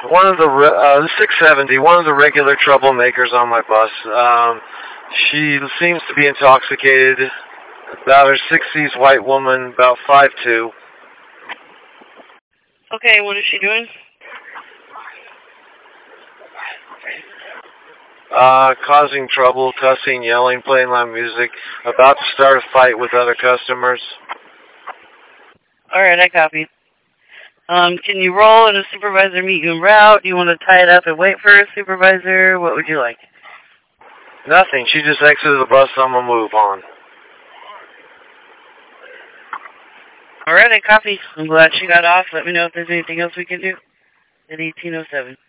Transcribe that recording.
one of the 670, one of the regular troublemakers on my bus. She seems to be intoxicated. About her 60s, white woman, about 5'2". Okay, what is she doing? Causing trouble, cussing, yelling, playing loud music, about to start a fight with other customers. Alright, I copy. Can you roll and a supervisor meet you en route? Do you want to tie it up and wait for a supervisor? What would you like? Nothing. She just exited the bus, so I'm going to move on. Alright, I copy. I'm glad she got off. Let me know if there's anything else we can do at 1807.